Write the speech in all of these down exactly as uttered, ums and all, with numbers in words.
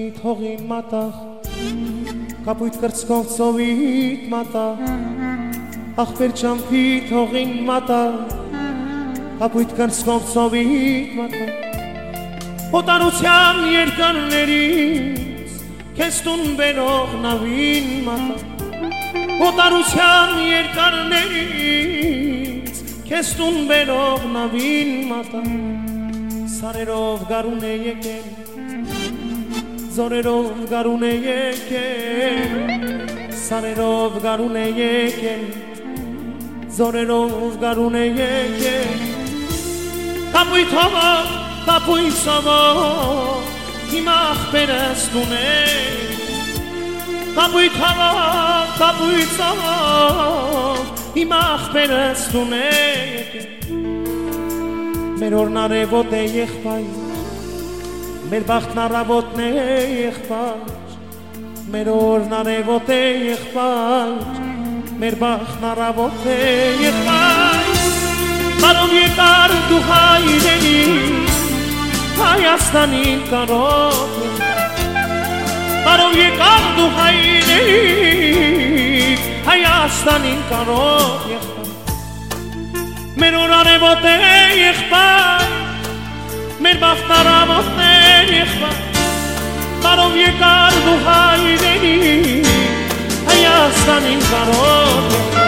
հողին մատաղ կապույտ կրծքով ծովիտ մատաղ ախպեր ճամփիտ հողին մատաղ կապույտ կրծքով ծովիտ մատաղ օտարության երկրներից քեզ տուն բերող նավին մատաղ օտարության երկրներից քեզ տուն բերող նավին մատաղ սարերով գարուն է եկել Զորերով գարուն է եկել Սարերով գարուն է եկել Զորերով գարուն է եկել Կապույտ հովով, կապույտ սովով Հիմա ախպերս տուն է Կապույտ հովով, կապույտ սովով Հիմա ախպերս տուն է եկել Մեր օրն արևոտ է եղբայր Մեր բախտն առավոտն է եղբայր Մեր օրն արևոտ է եղբայր Մեր բախտն առավոտ է եղբայր Բարով եկար դու հայրենի Հայաստանին կարով Բարով եկար դու հայրենի Հայաստանին կարով եղբայր Մեր օր արևոտ է եղբայր Մեր բախտն առավոտն է եղբայր Բարով եկար դու հայրենի Հայաստանին կարով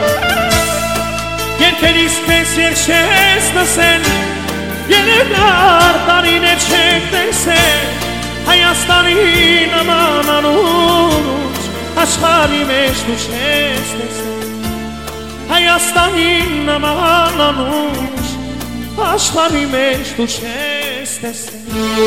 Երգերիս պես երգես լսել Երևնար տարիներ չեք տեսել Հայաստանի նման անուջ Աշխարհի մեջ դու չես տեսել Հայաստանի նման անուջ Աշխարհի մեջ դու չես տեսել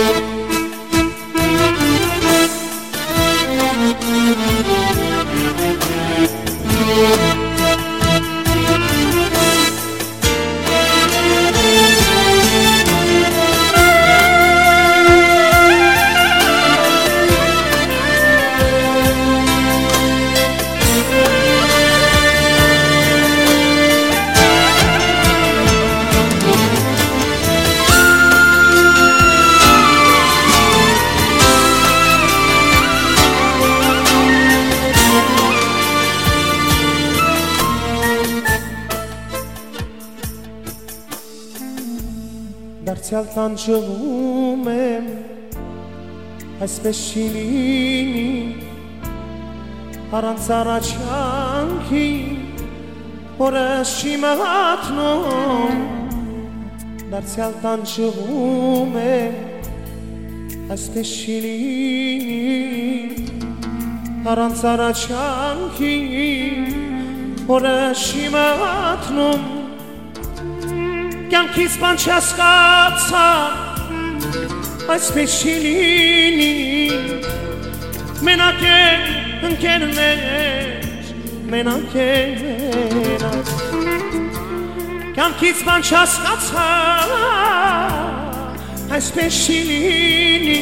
Դարձյալ տանջվում եմ, այսպես չի լինի, առանց առաջանքի, օրս չի մատնում, դարձյալ տանջվում եմ, այսպես չի լինի, առանց առաջանքի, օրս չի մատնում, Կյանքից բան չհասկացա, այսպես չի լինի, մենակ եմ ընկերներ, մենակ եմ մենակ Կյանքից բան չհասկացա, այսպես չի լինի,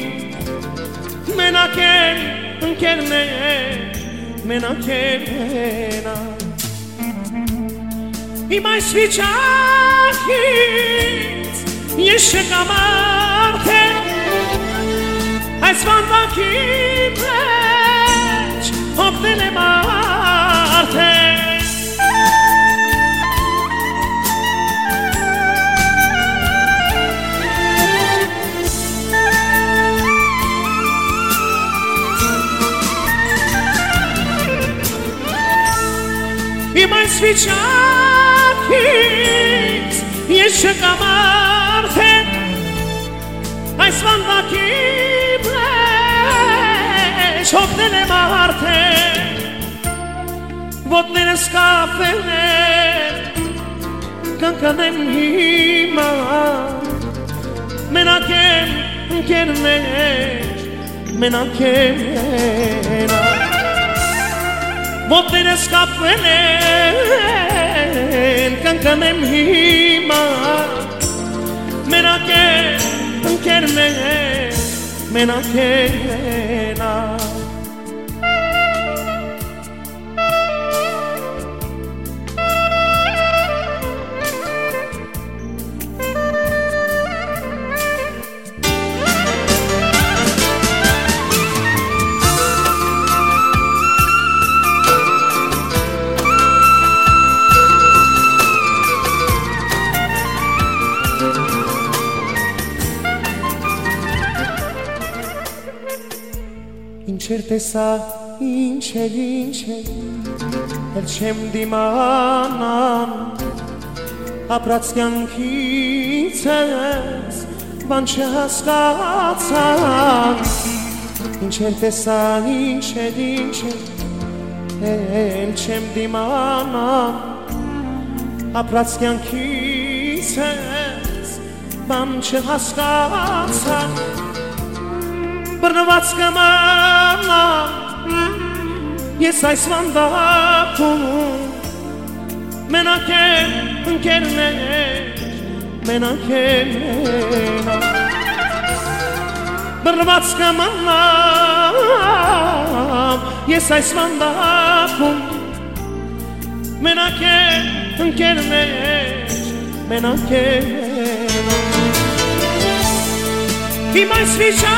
մենակ եմ ընկերներ, մենակ եմ մենակ Իմ այս վիճակից ես չկամ արդեն Այս վանվանքի մեջ հոգնել եմ արդեն Իմ այս վիճակից ես չկամ արդեն Այս վանվանքի մեջ հոգնել եմ արդեն Ոտներս կապել են կանգնեմ հիմա Մենակ եմ ընկերներ, մենակ եմ մենակ Ոտներս կապել են կանգնեմ հիմա Մենակ եմ ընկերներ, մենակ եմ մենակ տեսա ինչ էր ինչ էր էլ չեմ դիմանան ապրած կյանքից ես բան չհասկացան ինչ էր տեսա ինչ էր ինչ էր էլ չեմ դիմանան ապրած կյանքից ես բան չհասկացան բռնված կմնամ ես այս վանդակում մենակ եմ ընկերներ մենակ եմ բռնված կմնամ ես այս վանդակում մենակ եմ ընկերներ մենակ եմ Հիմա այս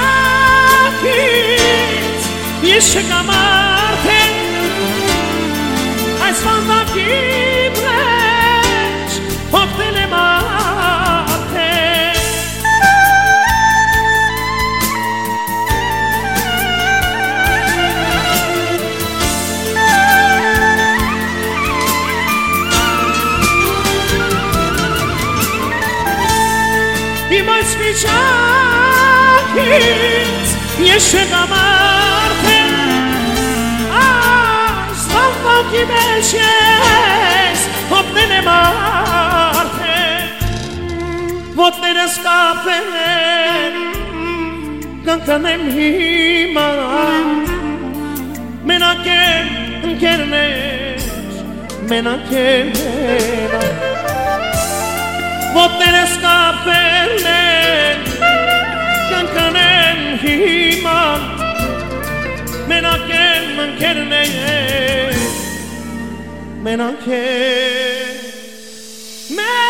վիճակից ես չկամ արդեն այս վանդակի մեջ հոգնել եմ արդեն Հիմա այս վիճակից ես չկամ արդեն այս վանդակի մեջ ես հոգնել եմ արդեն ոտներս կապել են կանգնեմ հիմա մենակ եմ ընկերներ մենակ եմ ոտներս կապել են կանգնեմ հիմա մենակ եմ ընկերներ մենակ եմ